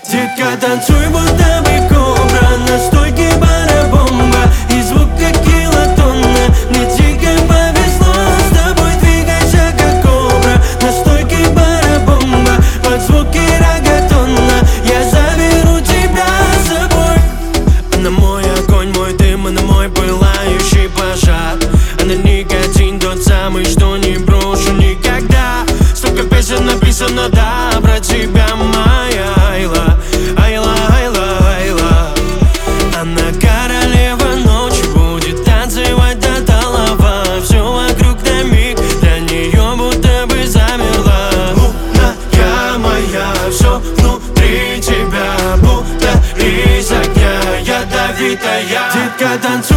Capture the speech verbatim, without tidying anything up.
Детка, танцуй, будто бы кобра, на стойке бара-бомба, и звук как килотонна. Мне дико повезло, с тобой двигайся как кобра, на стойке бара-бомба, под звуки рагатона. Я заберу тебя с собой. Она мой огонь, мой дым, она мой пылающий пожар. Она никотин, тот самый, что не брошу никогда. Столько песен написано, да, про тебя, моя Айла, Айла, Айла, Айла. Она королева ночи, будет танцевать до талого. Все вокруг на миг, для нее будто бы замерла. Луная моя, все внутри тебя, будто из огня ядовитая. Детка, танцуй.